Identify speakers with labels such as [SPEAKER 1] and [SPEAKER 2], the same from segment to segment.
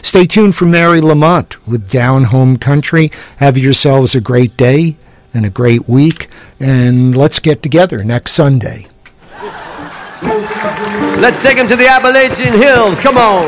[SPEAKER 1] Stay tuned for Mary Lamont with Down Home Country. Have yourselves a great day and a great week, and let's get together next Sunday.
[SPEAKER 2] Let's take him to the Appalachian Hills. Come on.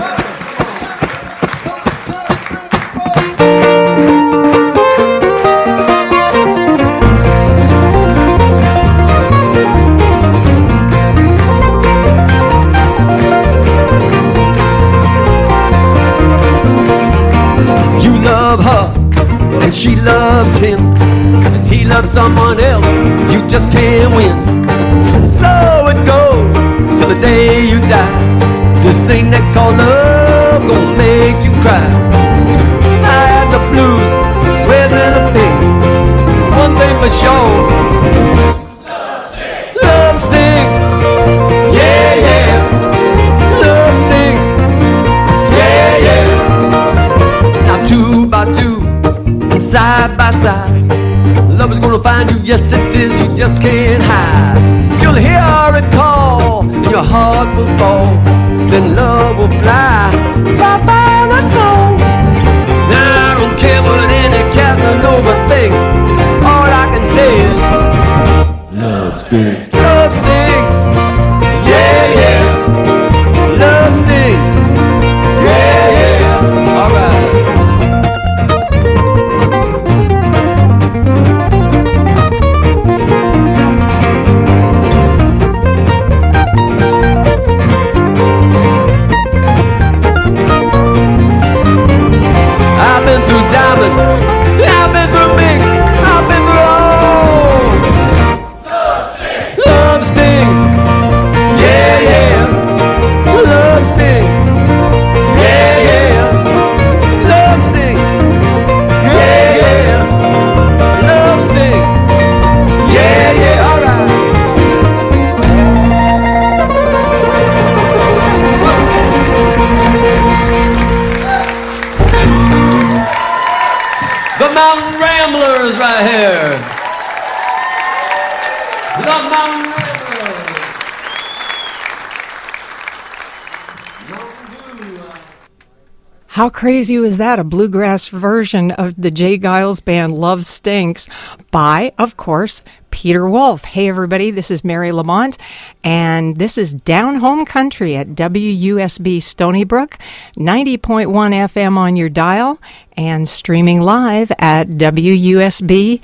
[SPEAKER 2] You love her, and she loves him, and he loves someone else. You just can't win. So it goes till the day you die. This thing they call love gonna make you cry. I had the blues, where's the pinks? One thing for sure, love stings. Love stings. Yeah, yeah. Love stings. Yeah, yeah. Now 2 by 2, side by side, love is gonna find you, yes it is, you just can't hide. You'll hear it call, and your heart will fall, then love will fly, right by that song. Now I don't care what any Casanova thinks, all I can say is, love stings. Love stings, yeah, yeah. Love stings, yeah, yeah. Alright. I've been through diamonds, I've been through mix, I've been through all. Love stings, yeah, yeah. Love stings, yeah, yeah. Love stings, yeah, yeah. Love stings, yeah, yeah. Alright. The Mountain Ramblers right here. The Mountain Ramblers.
[SPEAKER 3] How crazy was that? A bluegrass version of the Jay Giles Band Love Stinks by, of course, Peter Wolf. Hey everybody, this is Mary Lamont, and this is Down Home Country at WUSB Stony Brook, 90.1 FM on your dial, and streaming live at WUSB.FM.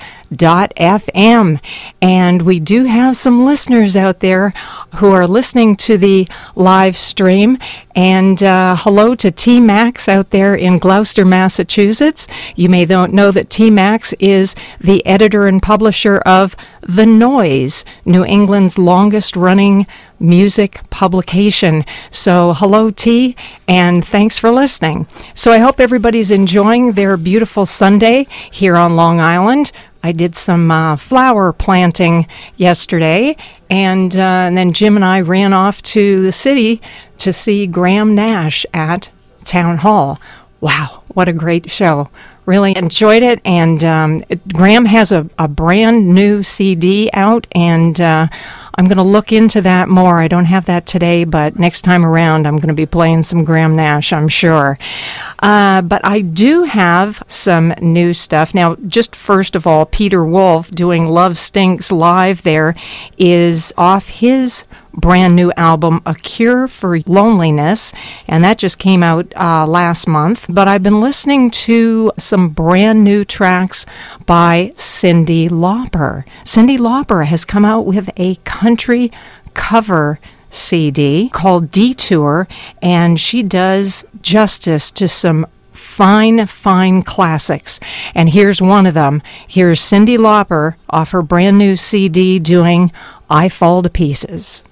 [SPEAKER 3] And we do have some listeners out there who are listening to the live stream. And hello to T-Max out there in Gloucester, Massachusetts. You may know that T-Max is the editor and publisher of The Noise, New England's longest-running music publication. So hello, T, and thanks for listening. So I hope everybody's enjoying their beautiful Sunday here on Long Island. I did some flower planting yesterday, and then Jim and I ran off to the city to see Graham Nash at Town Hall. Wow, what a great show. Really enjoyed it, and Graham has a brand new CD out, and I'm going to look into that more. I don't have that today, but next time around I'm going to be playing some Graham Nash, I'm sure. But I do have some new stuff. Now, just first of all, Peter Wolf doing Love Stinks live there is off his brand new album, A Cure for Loneliness, and that just came out last month. But I've been listening to some brand new tracks by Cyndi Lauper. Cyndi Lauper has come out with a country cover CD called Detour, and she does justice to some fine classics. And here's one of them. Here's Cyndi Lauper off her brand new CD doing I Fall to Pieces.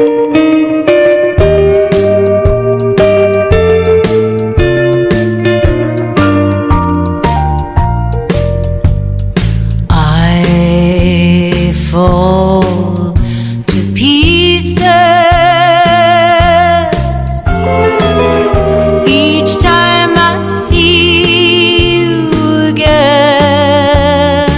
[SPEAKER 4] I fall to pieces each time I see you again.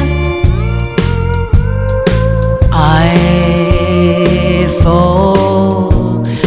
[SPEAKER 4] I fall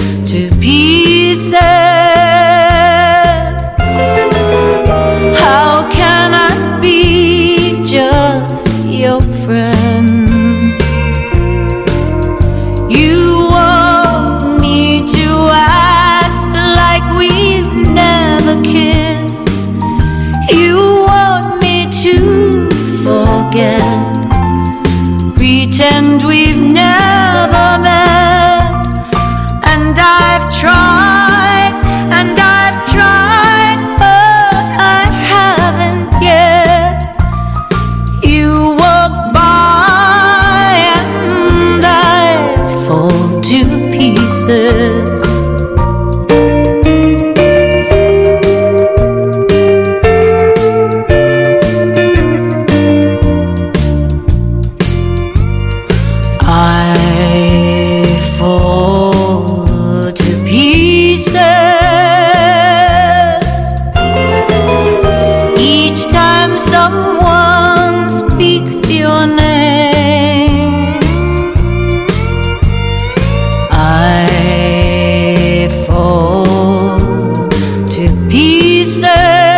[SPEAKER 4] pieces.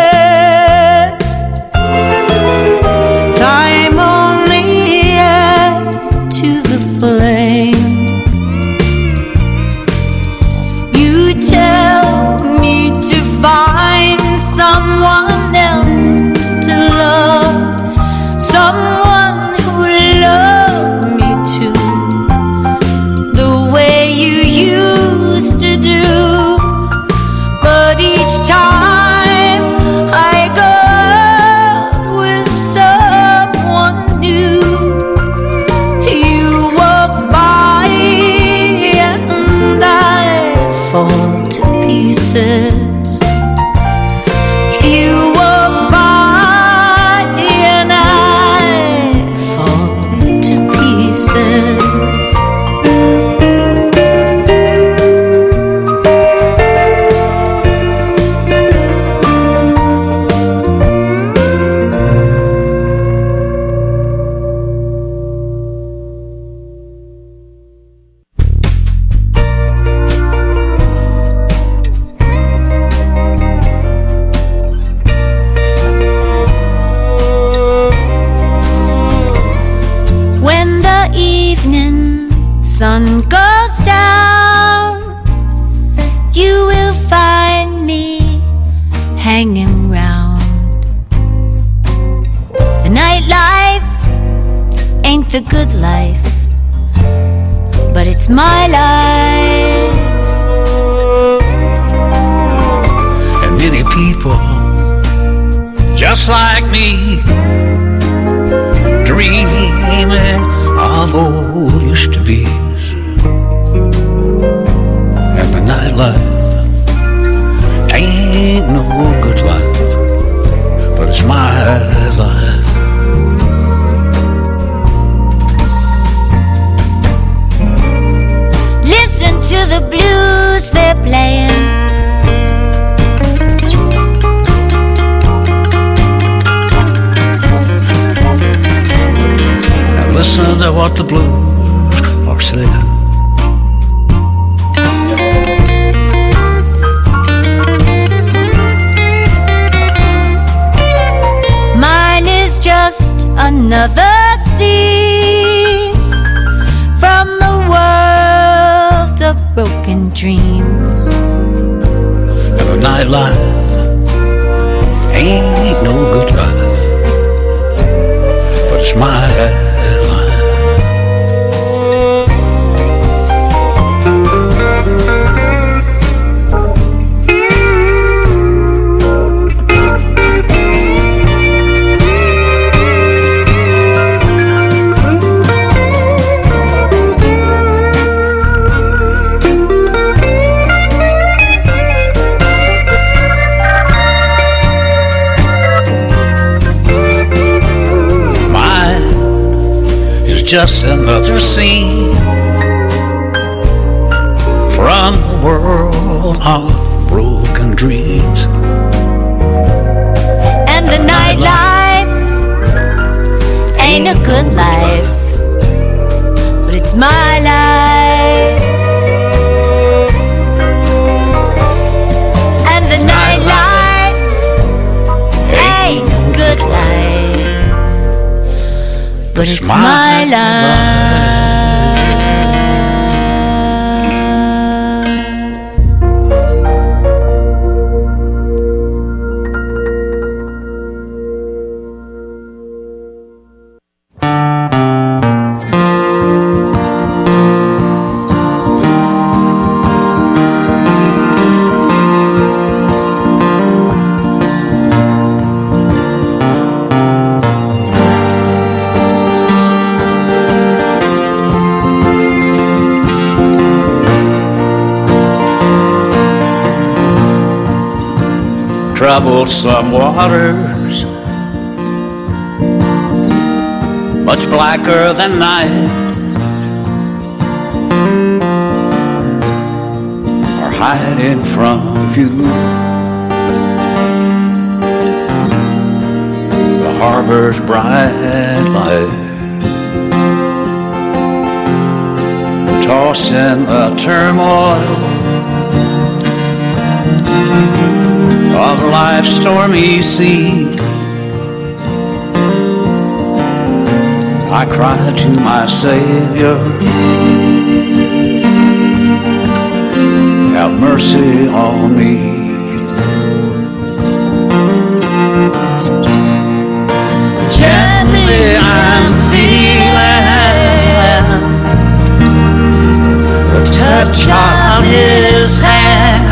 [SPEAKER 4] Time only adds to the flame. You tell me to find someone else to love, someone who loved me too, the way you used to do. But each time I go out with someone new, you walk by and I fall to pieces. You walk by and I fall to pieces. When the evening sun goes down, you will find me hanging round. The nightlife ain't the good life, but it's my life.
[SPEAKER 5] And many people just like me, dreaming of old used to be's. And the nightlife ain't no good life, but it's my life.
[SPEAKER 4] Listen to the blues they're playing.
[SPEAKER 5] And listen to what the blues are saying.
[SPEAKER 4] Mine is just another scene from the world of broken dreams.
[SPEAKER 5] And the nightlife ain't no good life, but it's my life. Just another scene from the world of broken dreams.
[SPEAKER 4] And the nightlife ain't a good life, but it's my life. And the nightlife ain't a good life, but it's my life.
[SPEAKER 5] Troublesome waters, much blacker than night, are hiding from view. The harbor's bright light, tossing the turmoil of of life's stormy sea. I cry to my Savior, have mercy on me. Gently I'm feeling the touch of His hand,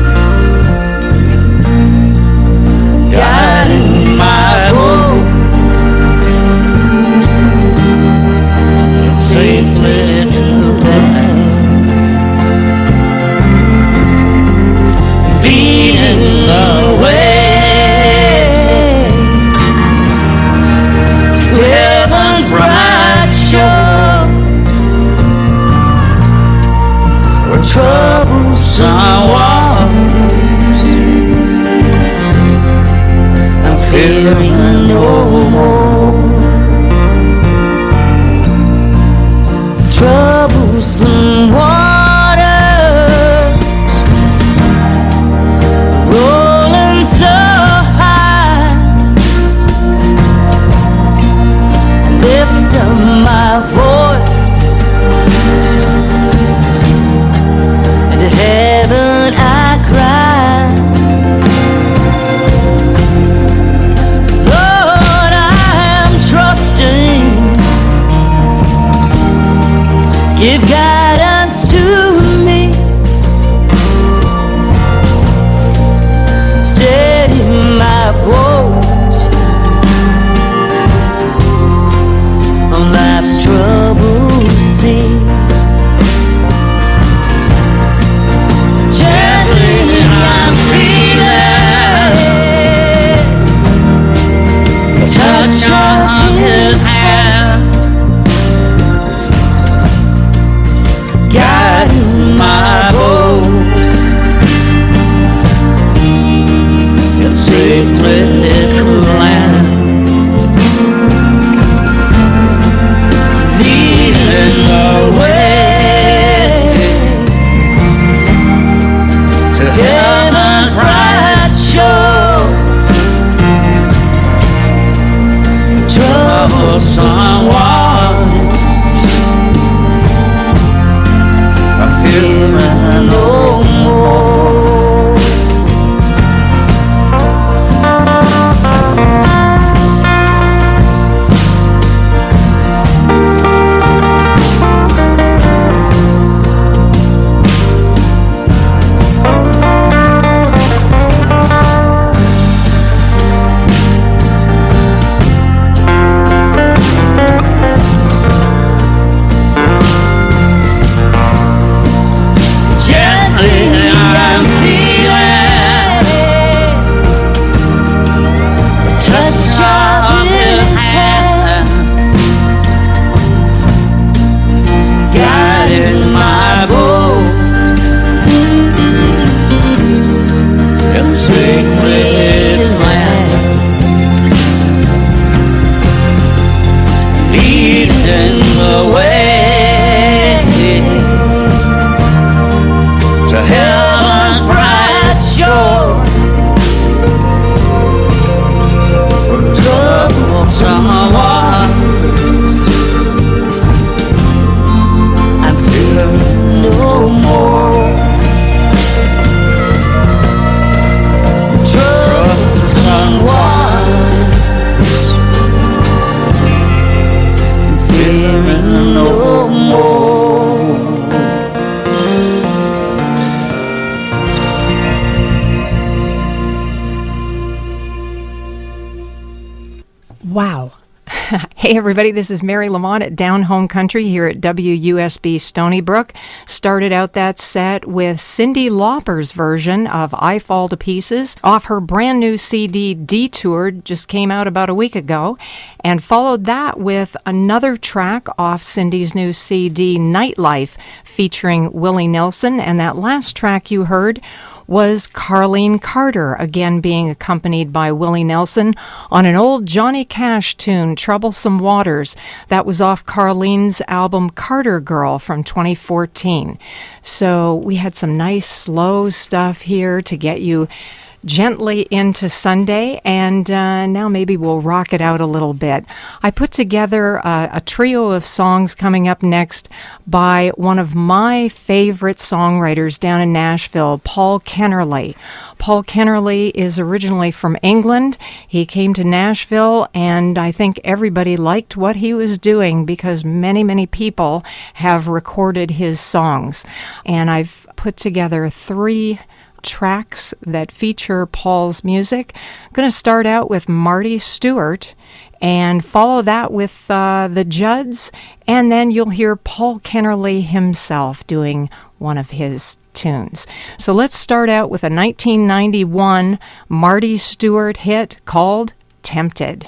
[SPEAKER 5] guiding my boat safely to land, leading the way to heaven's bright shore, where troublesome waters I'm fearing no more. Troublesome waters rolling so high, I lift up my voice, and to heaven I cry, Lord, I am trusting. Give guidance to me, steady my boat on life's troubled sea. Gently I'm feeling the touch of His hand, guiding my boat and safely to land, leading the way to heaven's bright shore. Troublesome waters I'm fearing no more.
[SPEAKER 3] Wow. Hey, everybody, this is Mary Lamont at Down Home Country here at WUSB Stony Brook. Started out that set with Cyndi Lauper's version of I Fall to Pieces off her brand new CD Detoured, just came out about a week ago, and followed that with another track off Cyndi's new CD Nightlife featuring Willie Nelson, and that last track you heard was Carlene Carter, again being accompanied by Willie Nelson on an old Johnny Cash tune, Troublesome Waters. That was off Carlene's album Carter Girl from 2014. So we had some nice slow stuff here to get you gently into Sunday, and now maybe we'll rock it out a little bit. I put together a trio of songs coming up next by one of my favorite songwriters down in Nashville, Paul Kennerly. Paul Kennerly is originally from England. He came to Nashville, and I think everybody liked what he was doing because many, many people have recorded his songs. And I've put together 3 tracks that feature Paul's music. I'm going to start out with Marty Stuart and follow that with the Judds, and then you'll hear Paul Kennerly himself doing one of his tunes. So let's start out with a 1991 Marty Stuart hit called Tempted.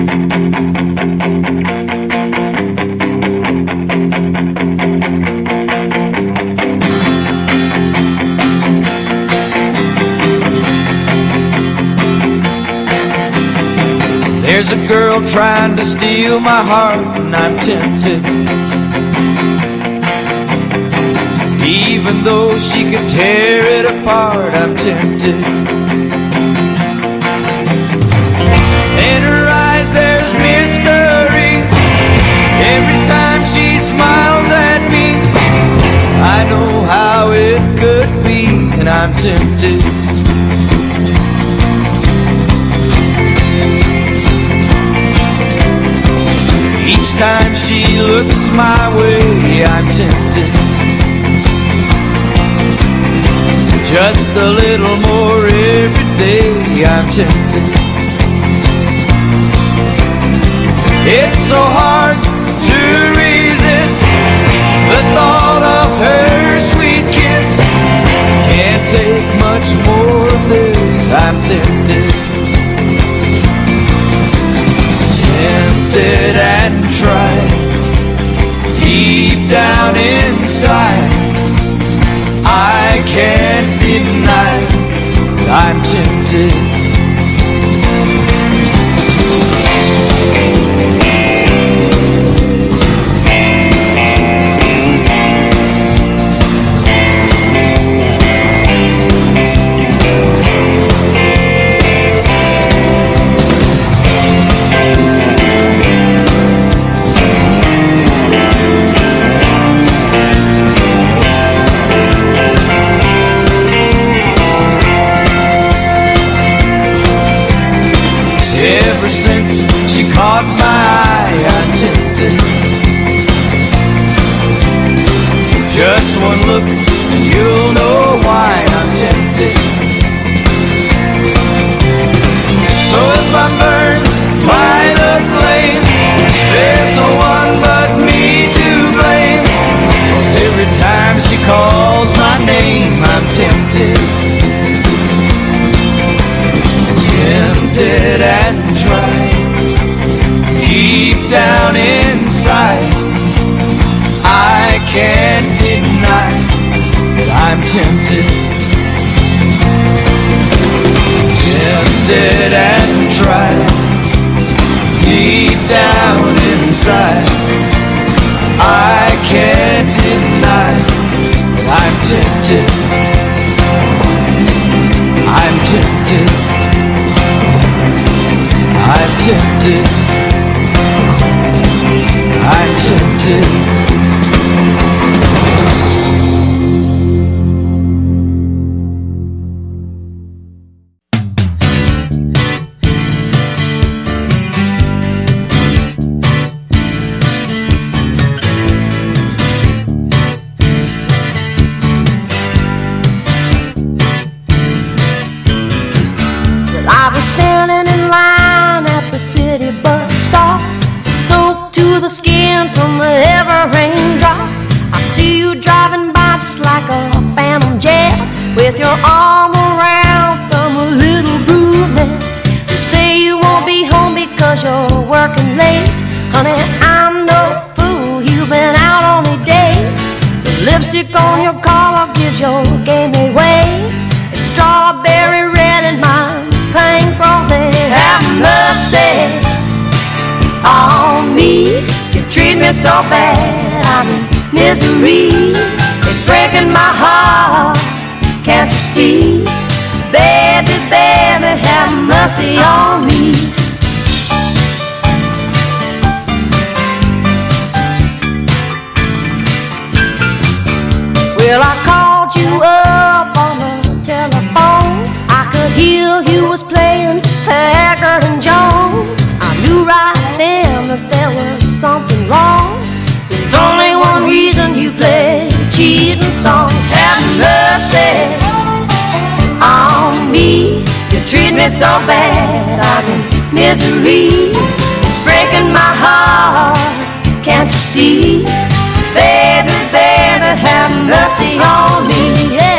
[SPEAKER 6] There's a girl trying to steal my heart, and I'm tempted. Even though she could tear it apart, I'm tempted. In her eyes there's mystery. Every time she smiles at me, I know how it could be, and I'm tempted. Each time she looks my way, I'm tempted. Just a little more every day, I'm tempted. It's so hard to resist the thought of her sweet kiss. Can't take much more of this, I'm tempted. Tempted and tried, deep down inside, I can't deny I'm tempted. Caught my eye, I'm tempted. Just one look and you'll know why I'm tempted. So if I'm burned by the flame, there's no one but me to blame. 'Cause every time she calls my name, I'm tempted. Tempted and tried, deep down inside, I can't deny that I'm tempted. Tempted and tried, deep down inside, I can't deny that I'm tempted. I'm tempted. I'm tempted. I'm tempted.
[SPEAKER 4] Well, I was standing in line at the city bus stop, soaked to the skin from the ever raindrop. I see you driving by just like a phantom jet, with your arm around some little brunette. You say you won't be home because you're working late. Honey, I'm no fool, you've been out on a date. The lipstick on your collar gives your game away. It's strawberry red and mine's pink rosé. Have mercy on me, you treat me so bad, I'm in misery. It's breaking my heart, can't you see? Baby, baby, have mercy on me. Well, I called you up on the telephone. I could hear you was playing Haggard and Jones. I knew right then that there was something wrong. There's only one reason you play cheating songs. Have mercy on me. You treat me so bad, I'm in misery. It's breaking my heart, can't you see? Baby, baby, have mercy on me, yeah.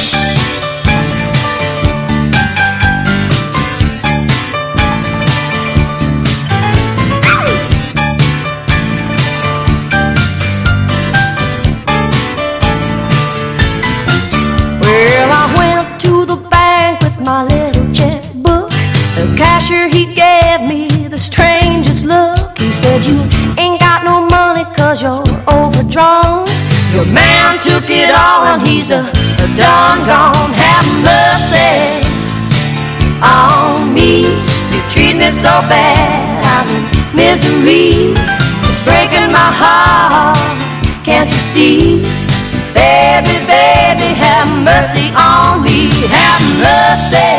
[SPEAKER 4] Well, I went to the bank with my little checkbook. The cashier, he gave me the strangest look. He said, you ain't got no money 'cause you're overdrawn. Your man took it all and he's a done gone. Have mercy on me. You treat me so bad, I'm in misery. It's breaking my heart, can't you see? Baby, baby, have mercy on me. Have mercy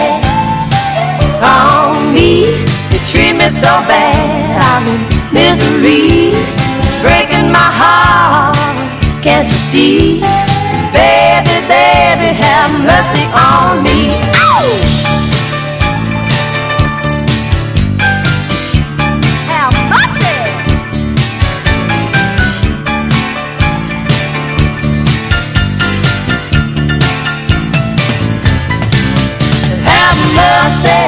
[SPEAKER 4] on me. You treat me so bad, I'm in misery. It's breaking my heart, can't you see? Baby, baby, have mercy on me. Ow! Have mercy. Have mercy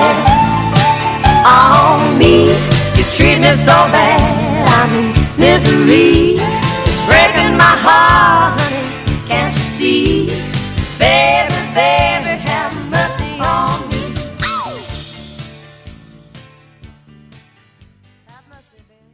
[SPEAKER 4] on me. You treat me so bad, I'm in misery. Breaking my heart, honey, can't you see? Baby, baby, have mercy on me. Ow! Have mercy, baby.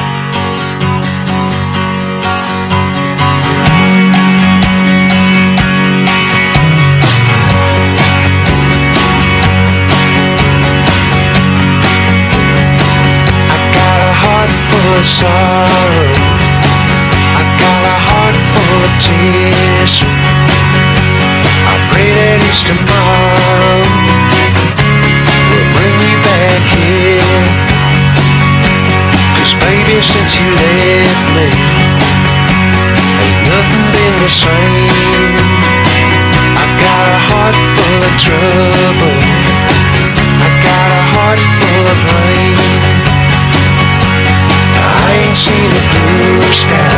[SPEAKER 7] I got a heart full of sorrow. I got a heart full of tears. I pray that each tomorrow will bring me back here. 'Cause baby, since you left me, ain't nothing been the same. I got a heart full of trouble. I got a heart full of rain. I ain't seen a blue sky,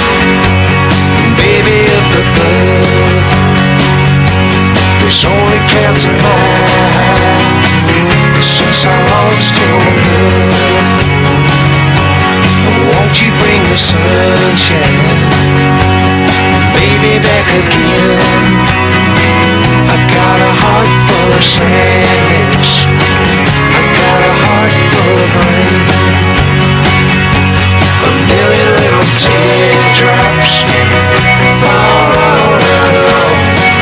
[SPEAKER 7] baby, up above. There's only clouds in my eye since I lost your love. Won't you bring the sunshine, baby, back again? I got a heart full of sadness. I got a heart full of rain. A million little teardrops fall all night long.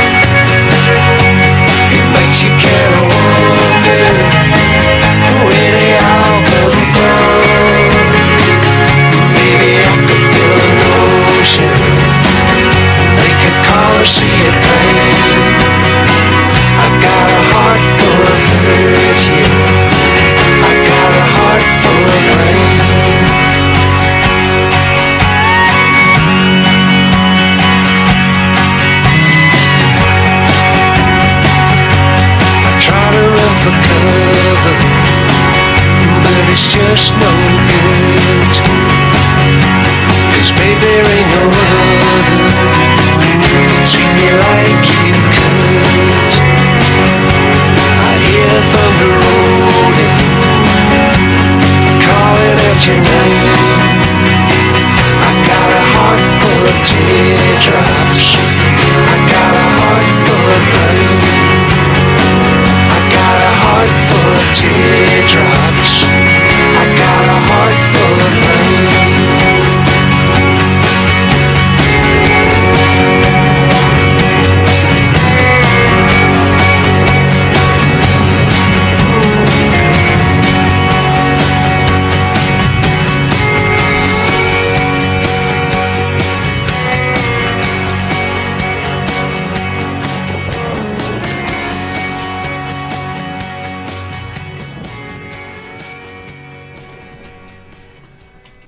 [SPEAKER 7] It makes you kind of wonder where they all come from. Maybe I could feel an ocean, make a call or see a plane. I got a heart full of hurt, yeah. I got a heart full of rain. For cover, but it's just no good. 'Cause baby, there ain't no other that treat me like you could. I hear thunder rolling, calling out your name. I got a heart full of teardrops. I got a heart full of rain. Got a heart full of teardrops. I got a heart full of rain.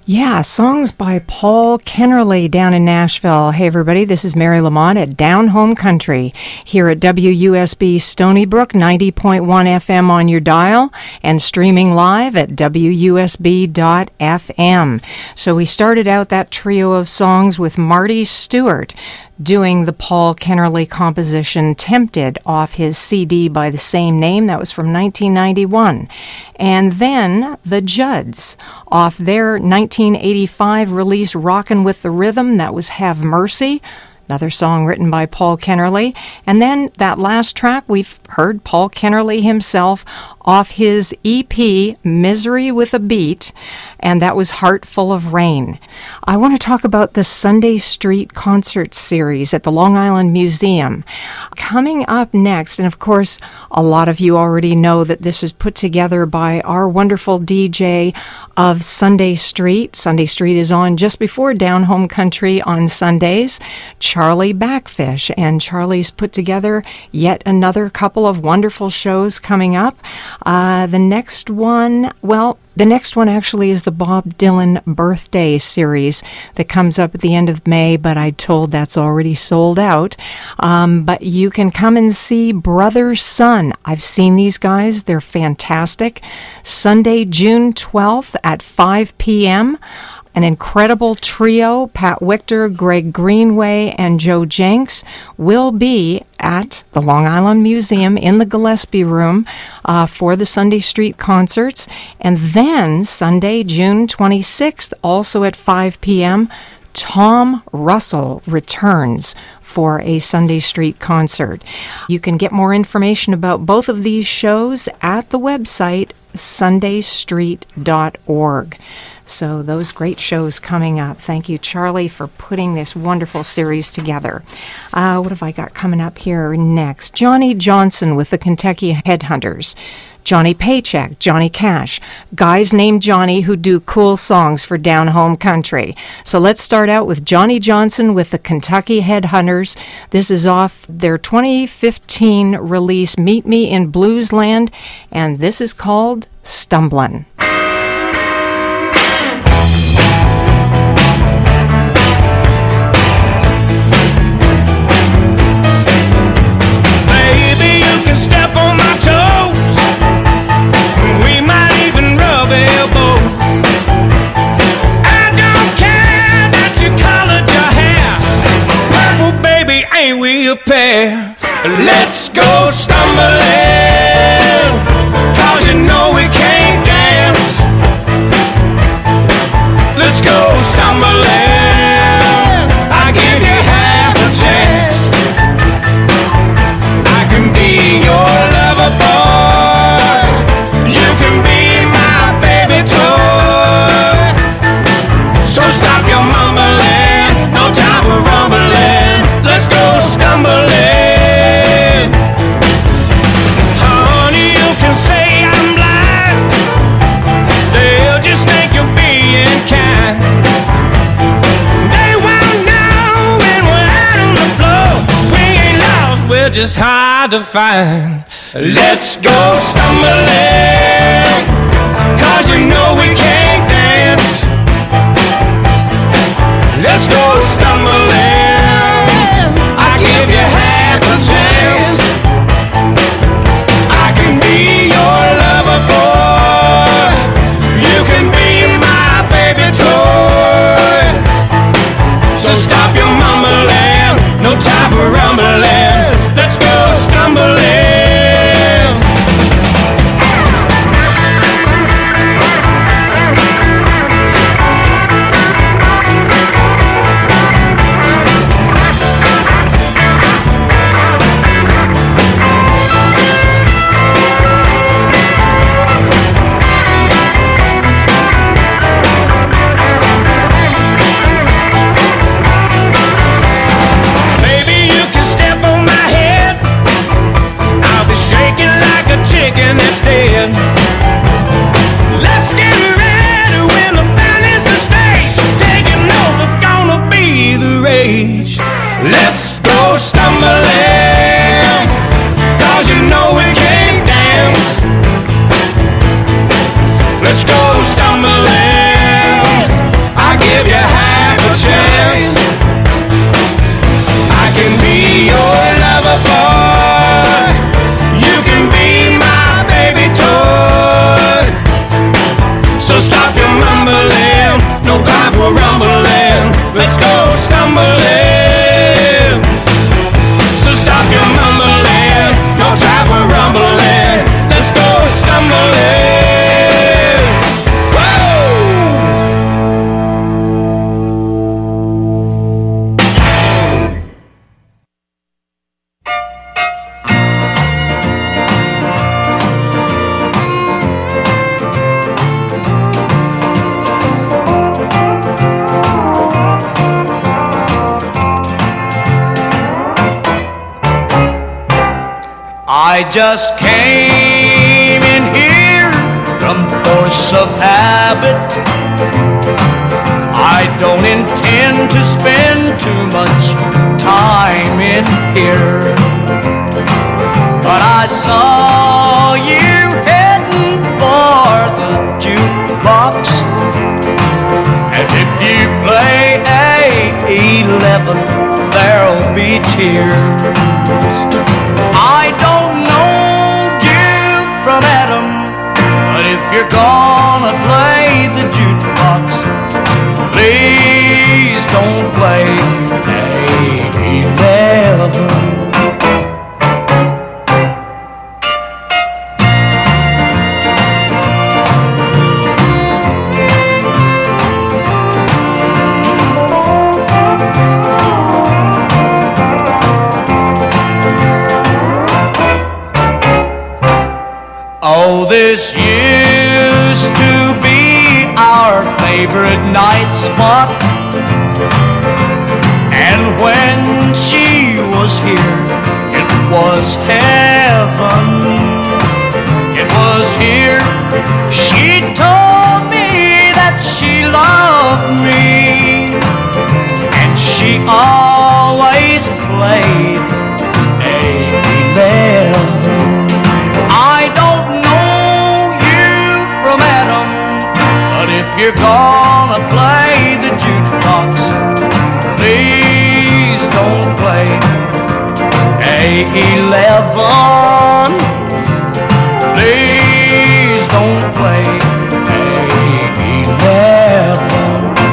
[SPEAKER 3] Yeah, songs by Paul Kennerly down in Nashville. Hey, everybody, this is Mary Lamont at Down Home Country here at WUSB Stony Brook, 90.1 FM on your dial and streaming live at WUSB.FM. So we started out that trio of songs with Marty Stewart doing the Paul Kennerly composition Tempted off his CD by the same name. That was from 1991. And then the Judds off their 1985 release Rockin' with the Rhythm. That was Have Mercy, another song written by Paul Kennerly. And then that last track, we've heard Paul Kennerly himself off his EP, Misery with a Beat, and that was Heart Full of Rain. I want to talk about the Sunday Street Concert Series at the Long Island Museum. Coming up next, and of course, a lot of you already know that this is put together by our wonderful DJ of Sunday Street. Sunday Street is on just before Down Home Country on Sundays, Charlie Backfish, and Charlie's put together yet another couple of wonderful shows coming up. The next one actually is the Bob Dylan Birthday Series that comes up at the end of May, but I'm told that's already sold out. But you can come and see Brother Sun. I've seen these guys. They're fantastic. Sunday, June 12th at 5 p.m., an incredible trio, Pat Wichter, Greg Greenway, and Joe Jenks, will be at the Long Island Museum in the Gillespie Room for the Sunday Street concerts. And then Sunday, June 26th, also at 5 p.m., Tom Russell returns for a Sunday Street concert. You can get more information about both of these shows at the website sundaystreet.org. So those great shows coming up. Thank you, Charlie, for putting this wonderful series together. What have I got coming up here next? Johnny Johnson with the Kentucky Headhunters. Johnny Paycheck, Johnny Cash, guys named Johnny who do cool songs for Down Home Country. So let's start out with Johnny Johnson with the Kentucky Headhunters. This is off their 2015 release, Meet Me in Bluesland, and this is called Stumblin'.
[SPEAKER 6] Step on my toes, we might even rub elbows. I don't care that you colored your hair, purple baby, ain't we a pair? Let's go stumbling, 'cause you know we can't dance. Let's go stumbling, I give you half a chance. Your lover boy, you can be my baby toy. So stop your mumbling, no time for rumbling. Let's go stumbling. Honey, you can say I'm blind, they'll just think you're being kind. They won't know when we're out on the floor. We ain't lost, we're just hard to find. Let's go stumbling, 'cause you know we can't dance. Let's go stumbling, I give you half a chance. I can be your lover boy, you can be my baby toy. So stop your mumbling, no time for rumbling. Let's go stumbling. just came in here from force of habit. I don't intend to spend too much time in here, but I saw you heading for the jukebox, and if you play A11, there'll be tears. I don't know you from Adam, but if you're gonna play the jukebox, please don't play A11. Oh, this used to be our favorite night spot, and when she was here, it was heaven. It was here she told me that she loved me, and she always played A11. If you're gonna play the jukebox, please don't play A11. Please don't play A11.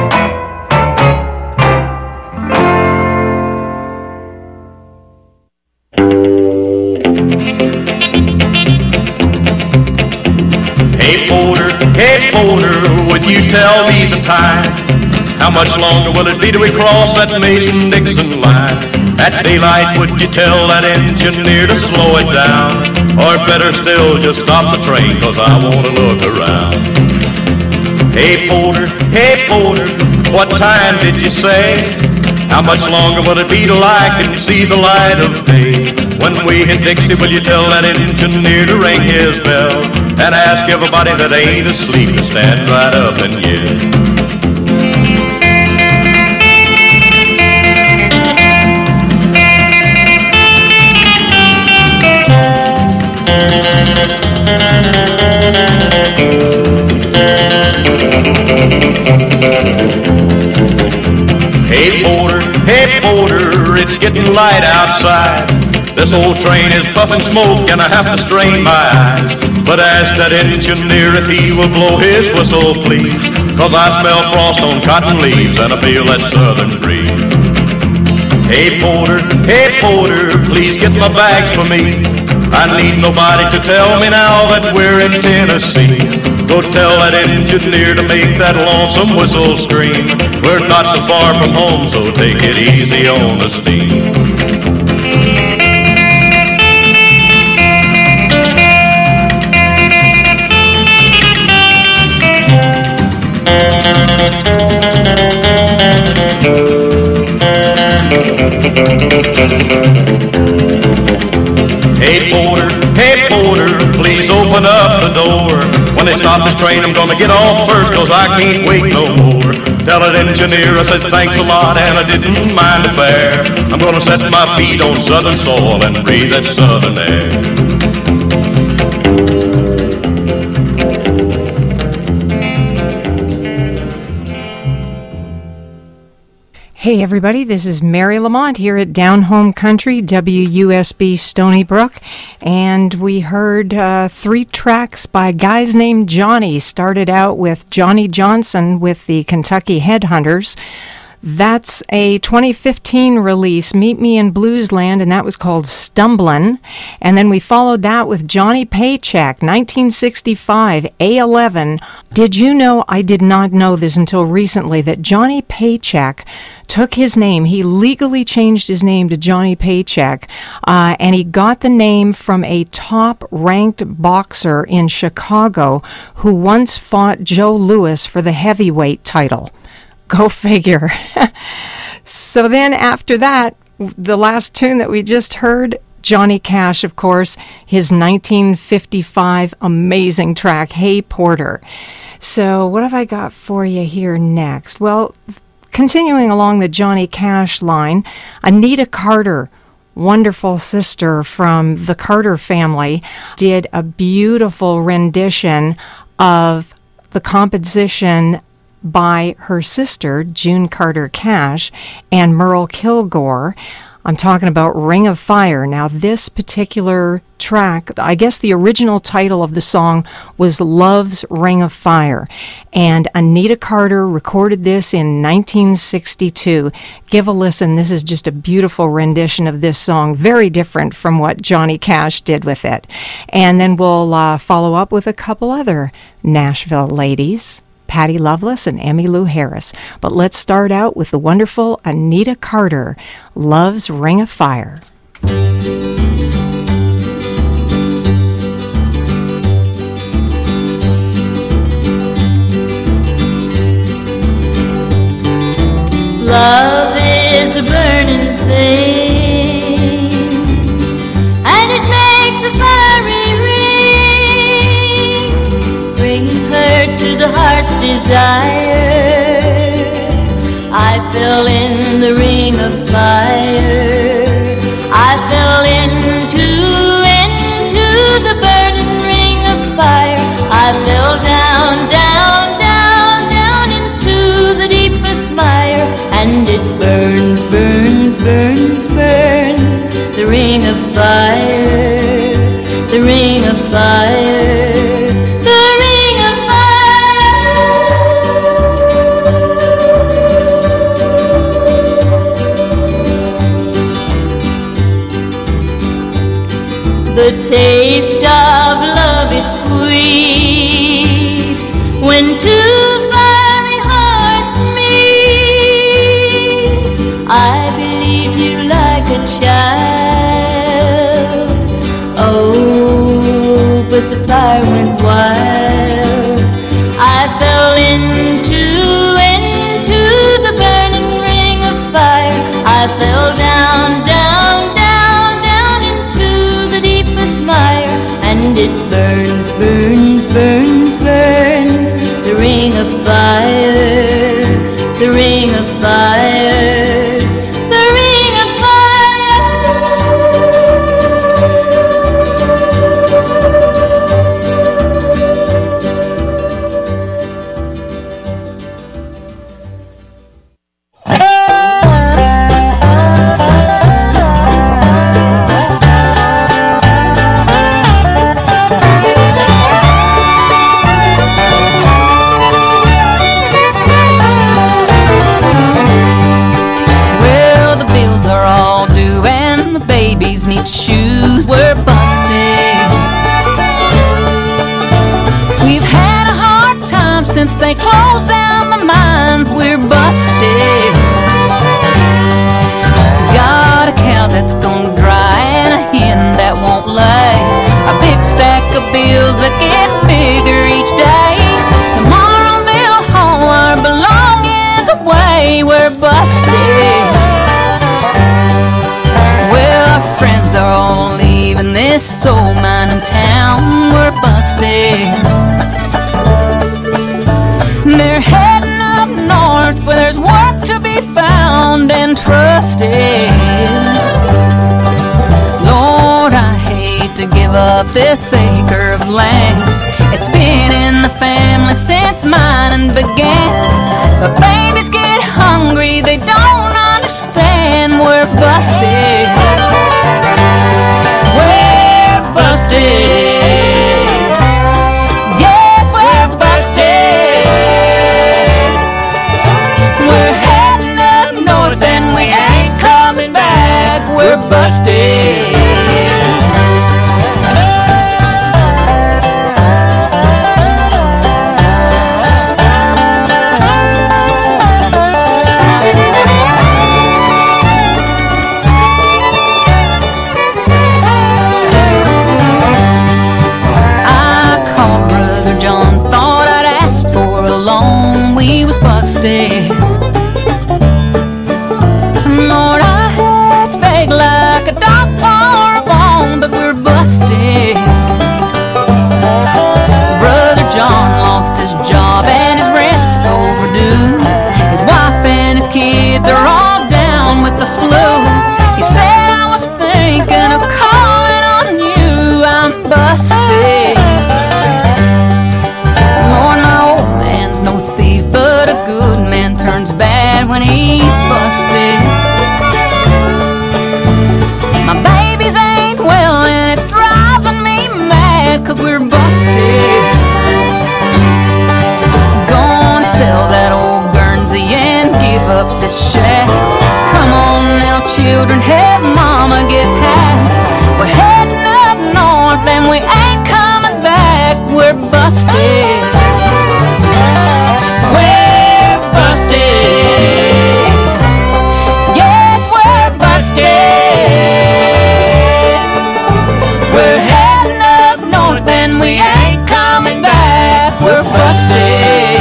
[SPEAKER 8] Hey Porter, would you tell me the time? How much longer will it be till we cross that Mason-Dixon line? At daylight, would you tell that engineer to slow it down? Or better still, just stop the train, 'cause I want to look around. Hey Porter, what time did you say? How much longer will it be till I can see the light of day? When we hit Dixie, will you tell that engineer to ring his bell? And ask everybody that ain't asleep to stand right up and yell. Hey Porter, it's getting light outside. This old train is puffing smoke and I have to strain my eyes. But ask that engineer if he will blow his whistle, please, 'cause I smell frost on cotton leaves and I feel that southern breeze. Hey Porter, please get my bags for me. I need nobody to tell me now that we're in Tennessee. Go tell that engineer to make that lonesome whistle scream. We're not so far from home, so take it easy on the steam. Hey Porter, please open up the door. When they stop this train, I'm gonna get off first, 'cause I can't wait no more. Tell that engineer I said thanks a lot and I didn't mind the fare. I'm gonna set my feet on southern soil and breathe that southern air.
[SPEAKER 3] Hey everybody, this is Mary Lamont here at Down Home Country, WUSB Stony Brook, and we heard 3 tracks by guys named Johnny. Started out with Johnny Johnson with the Kentucky Headhunters. That's a 2015 release, Meet Me in Bluesland, and that was called Stumblin'. And then we followed that with Johnny Paycheck, 1965, A11. Did you know, I did not know this until recently, that Johnny Paycheck took his name, he legally changed his name to Johnny Paycheck, and he got the name from a top-ranked boxer in Chicago who once fought Joe Louis for the heavyweight title. Go figure. So then after that, the last tune that we just heard, Johnny Cash, of course, his 1955 amazing track, Hey Porter. So what have I got for you here next? Well, continuing along the Johnny Cash line, Anita Carter, wonderful sister from the Carter family, did a beautiful rendition of the composition by her sister, June Carter Cash, and Merle Kilgore. I'm talking about Ring of Fire. Now, this particular track, I guess the original title of the song was Love's Ring of Fire, and Anita Carter recorded this in 1962. Give a listen. This is just a beautiful rendition of this song, very different from what Johnny Cash did with it. And then we'll follow up with a couple other Nashville ladies, Patty Loveless and Emmylou Harris. But let's start out with the wonderful Anita Carter, Love's Ring of Fire.
[SPEAKER 9] Love is a burning thing, and it makes a fiery ring, bringing her to the heart's desire. I fell in the ring of fire. I fell into the burning ring of fire. I fell down, down, down, down into the deepest mire, and it burns, burns, burns, burns, the ring of fire, the ring of fire, the ring of fire. The taste of love is sweet when two fiery hearts meet. I believed you like a child, oh, but the fire went wild. I fell into the burning ring of fire. I fell down, down, down, down into the deepest mire, and it burns, burns, burns, burns, the ring of fire, the ring of fire, the ring of
[SPEAKER 10] shoes were busted. We've had a hard time since they closed down the mines. We're busted. Got a cow that's gonna dry and a hen that won't lay. A big stack of bills that get bigger each day. Tomorrow they'll haul our belongings away. We're busted. Friends are all leaving this old mining town. We're busted. They're heading up north where there's work to be found and trusted. Lord, I hate to give up this acre of land. It's been in the family since mining began. But babies get hungry, they don't understand. We're busted. We're busted. Yes, we're busted. We're heading up north and we ain't coming back. We're busted. We was busted. Lord, I had to beg like a dog for a bone. kids are all down with the flu. You said I was thinking of calling on you. I'm busted. Lord, my old man's no thief, but a good man turns bad when he's busted. My babies ain't well and it's driving me mad 'cause we're busted. Gonna sell that old Guernsey and give up this shack. Come on now, children, have mama get packed. We're heading up north and we ain't coming back. We're busted. We're busted. Yes, we're busted. We're heading up north and we ain't coming back. We're busted.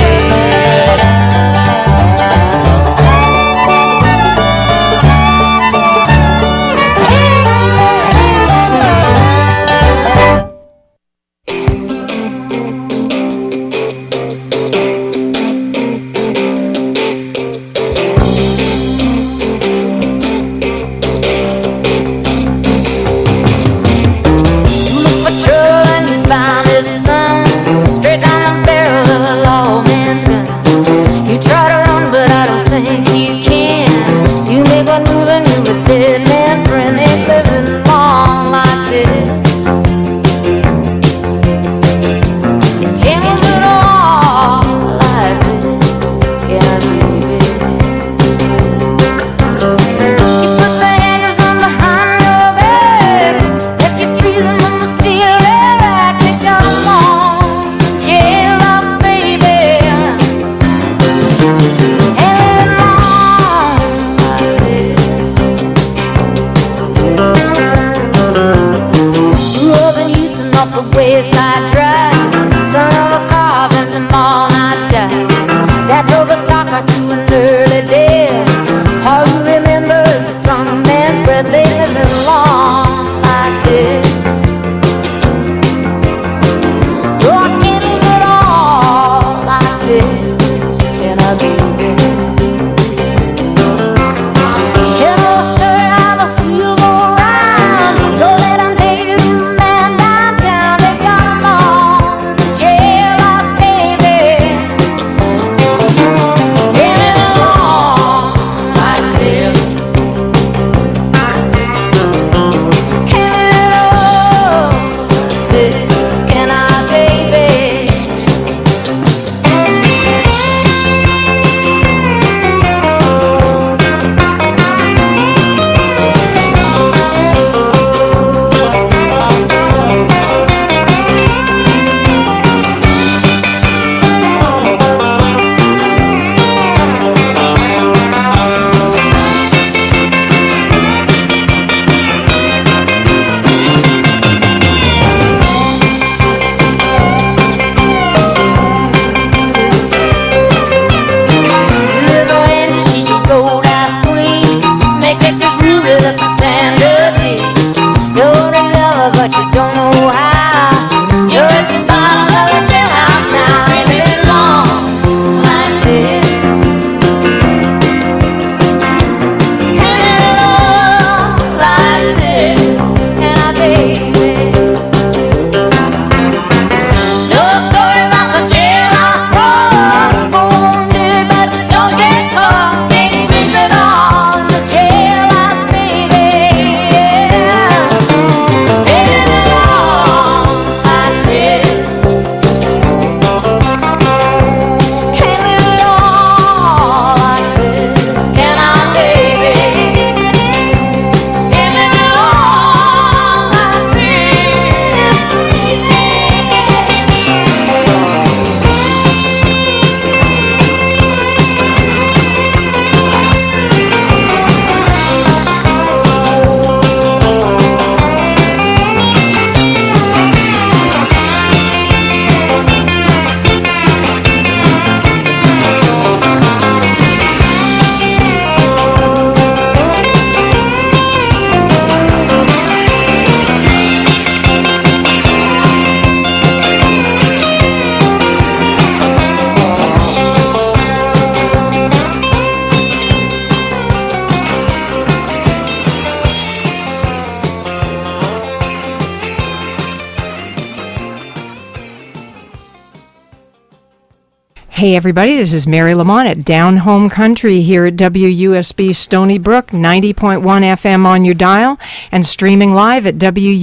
[SPEAKER 3] Hey everybody, this is Mary Lamont at Down Home Country here at WUSB Stony Brook, 90.1 FM on your dial, and streaming live at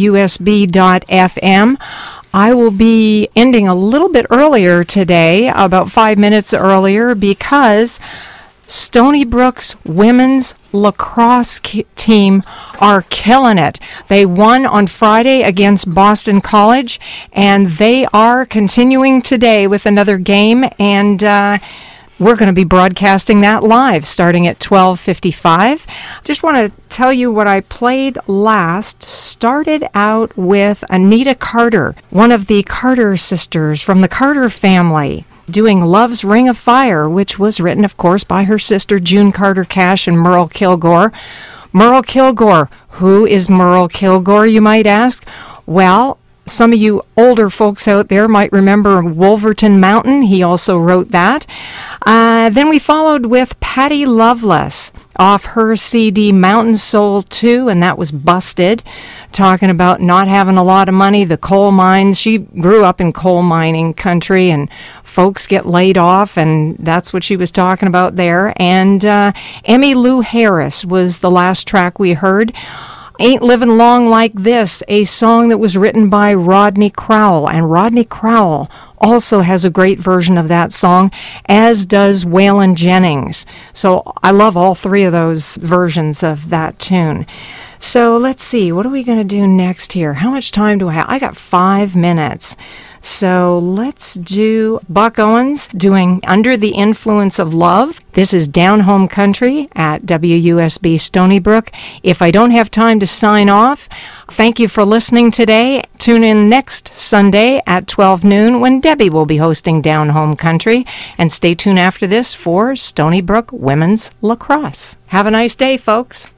[SPEAKER 3] WUSB.FM. I will be ending a little bit earlier today, about 5 minutes earlier, because Stony Brook's women's lacrosse team are killing it. They won on Friday against Boston College, and they are continuing today with another game, and we're going to be broadcasting that live starting at 12:55. Just want to tell you what I played last. Started out with Anita Carter, one of the Carter sisters from the Carter family, doing Love's Ring of Fire, which was written, of course, by her sister June Carter Cash and Merle Kilgore. Merle Kilgore. Who is Merle Kilgore, you might ask? Well, some of you older folks out there might remember Wolverton Mountain. He also wrote that. Then we followed with Patty Loveless off her CD Mountain Soul 2, and that was Busted, talking about not having a lot of money, the coal mines. She grew up in coal mining country, and folks get laid off, and that's what she was talking about there. And Emmylou Harris was the last track we heard. Ain't Living Long Like This, a song that was written by Rodney Crowell, and Rodney Crowell also has a great version of that song, as does Waylon Jennings. So I love all three of those versions of that tune. So let's see, what are we going to do next here? How much time do I have? I got 5 minutes. So let's do Buck Owens doing Under the Influence of Love. This is Down Home Country at WUSB Stony Brook. If I don't have time to sign off, thank you for listening today. Tune in next Sunday at 12 noon when Debbie will be hosting Down Home Country. And stay tuned after this for Stony Brook Women's Lacrosse. Have a nice day, folks.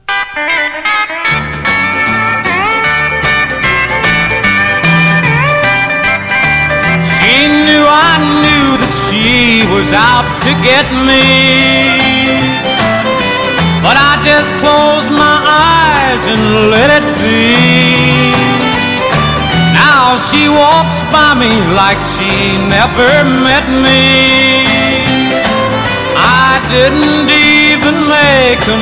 [SPEAKER 6] She knew I knew that she was out to get me, but I just closed my eyes and let it be. Now she walks by me like she never met me. I didn't even make a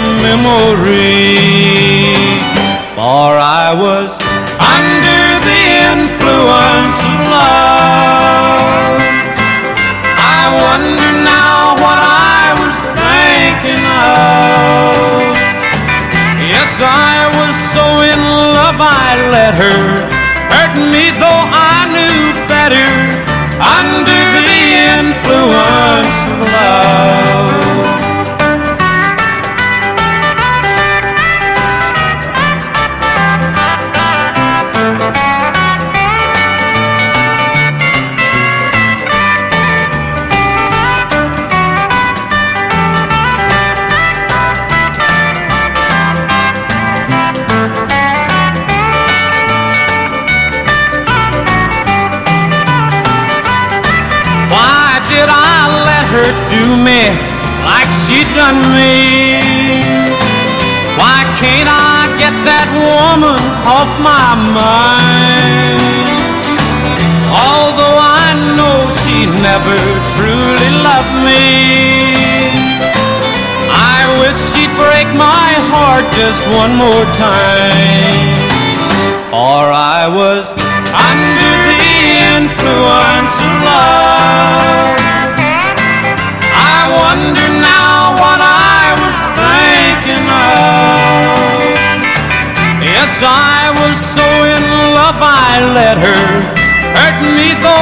[SPEAKER 6] memory, for I was under the influence of love. I wonder now what I was thinking of. Yes, I was so in love I let her hurt me, though I knew better. Under the influence of love. Do me like she done me. Why can't I get that woman off my mind? Although I know she never truly loved me, I wish she'd break my heart just one more time. For I was under the influence of love. I wonder now what I was thinking of. Yes, I was so in love I let her hurt me, though